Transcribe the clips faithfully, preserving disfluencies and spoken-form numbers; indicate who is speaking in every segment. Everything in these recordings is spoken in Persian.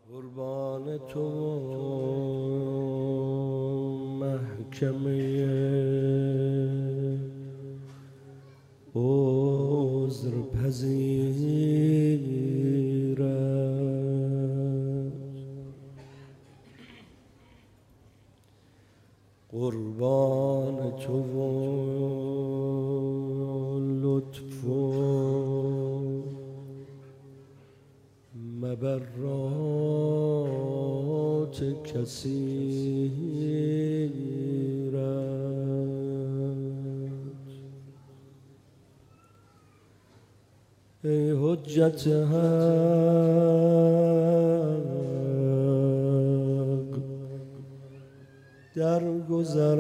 Speaker 1: قربان تو محکمه عذر پذیرد، قربان تو لطف و مبرات کثیرت. ای حجت حق درگذر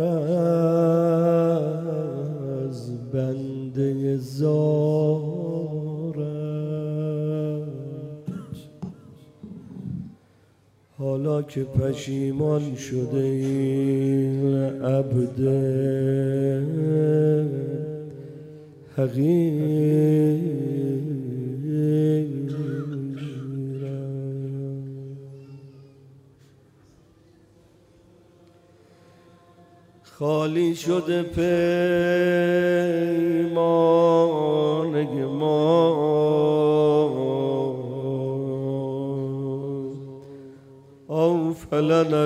Speaker 1: از بنده زارت، حالا که پشیمان شده این عبد حقیر، خالی شده پیمانه ما، اوفلن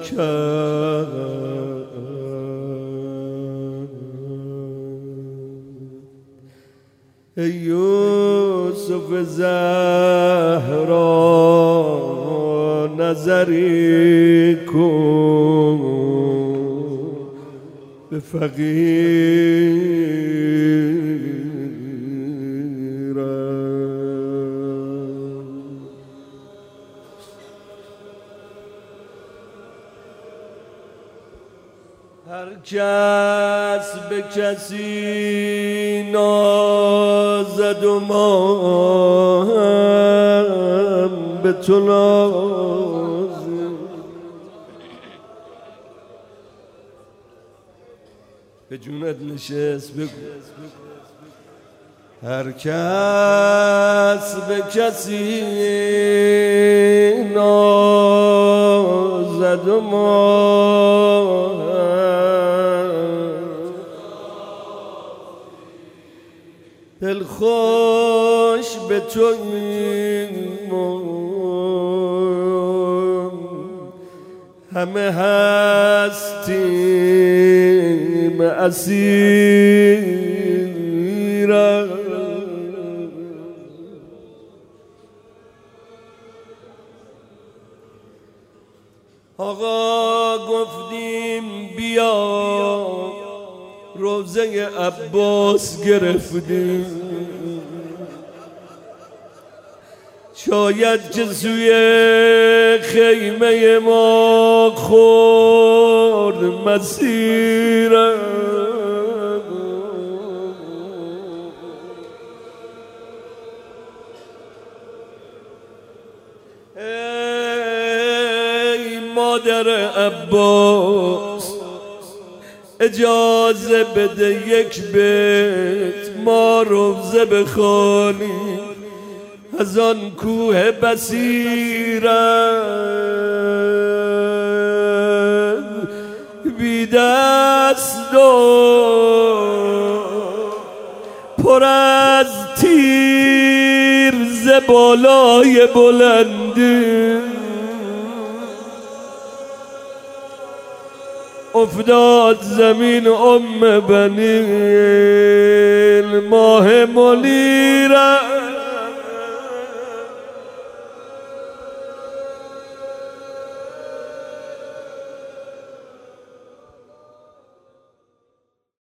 Speaker 1: الکرب. ای یوسف زهرا نظری کن به فقیرم. هر کس به کسی نازد و ما هم به تو نازیم، به جونت نشست بگو. هر کس به کسی نازد و ما دل خوش به توییم، همه هستیم اسیران. آقا گفتیم بیا، روزه عباس گرفتیم، شاید که سوی خیمه ما خورد مسیرم. ای مادر عباس اجازه بده یک بیت ما روزه بخوانیم از آن کوه بصیرت، بی دست و پر از تیر ز بالای بلندی، افتاد زمین ام بنین ماه منیرت.